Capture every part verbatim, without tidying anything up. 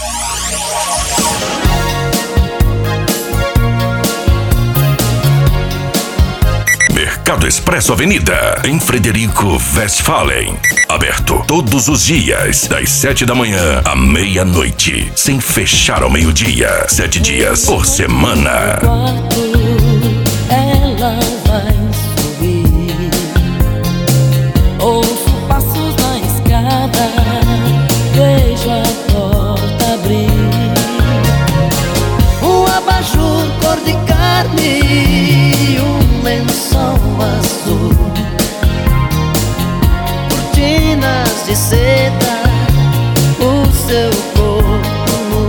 Mercado Expresso Avenida, em Frederico Westphalen. Aberto todos os dias, das sete da manhã à meia-noite, sem fechar ao meio-dia. Sete dias por semana. Ela vai subir. Ouço passos na escada, vejo a porta abrir. Um abajur cor de carne, um lençol azul, cortinas de seda, o seu corpo nu.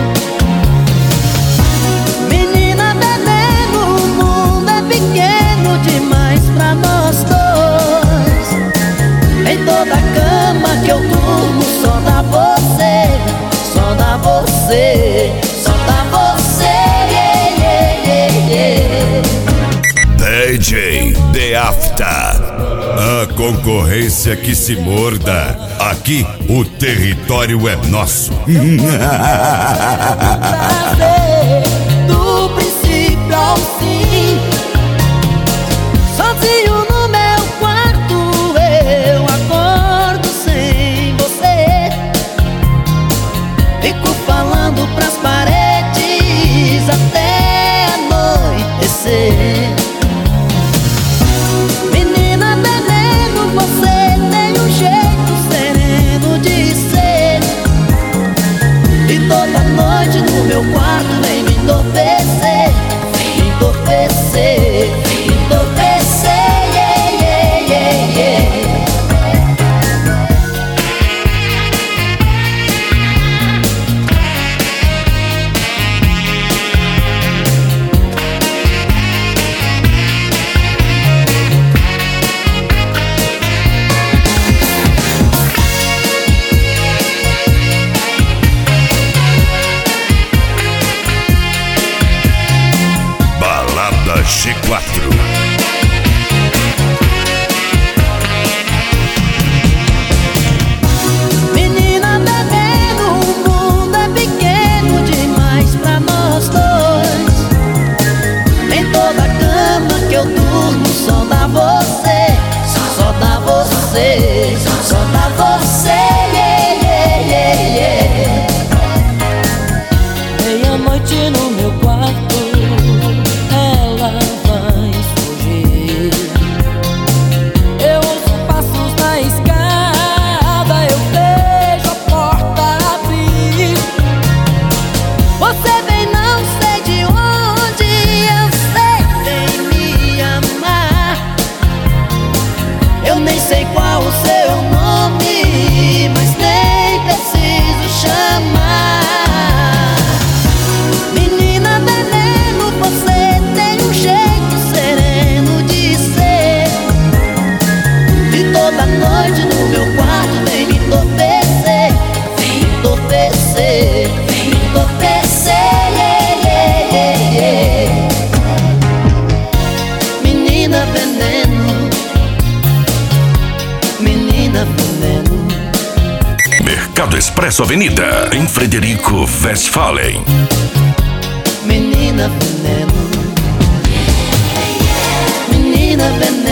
Menina veneno, o mundo é pequeno demais pra nós dois. Em toda cama que eu durmo só dá você, só dá você, só dá você, yeah, yeah, yeah, yeah. D J The After, a concorrência que se morda. Aqui o território é nosso. Do princípio ao fim, sozinho no meu quarto eu acordo sem você. Fico falando pras paredes até anoitecer. Menina veneno, você tem um jeito sereno de ser. E toda noite no meu quarto vem me entorpecer, me entorpecer, me entorpecer, yeah, yeah, yeah, yeah. Balada G quatro. Menina veneno, o mundo é pequeno demais pra nós dois. Em toda cama que eu durmo só dá você, só dá você, só dá você, yeah, yeah, yeah, yeah. Meia-noite no meu quarto, ela vai fugir. Eu ouço passos na escada, eu vejo a porta abrir. Você vem não sei de onde, eu sei que vem me amar. Eu nem sei qual o seu nome, mas nem preciso chamar. Menina veneno, você tem um jeito sereno de ser. E toda noite no meu quarto vem me entorpecer, vem me entorpecer, vem me entorpecer, yeah, yeah, yeah, yeah. Menina veneno, menina veneno. Mercado Expresso Avenida, em Frederico Westphalen. Menina veneno, menina veneno.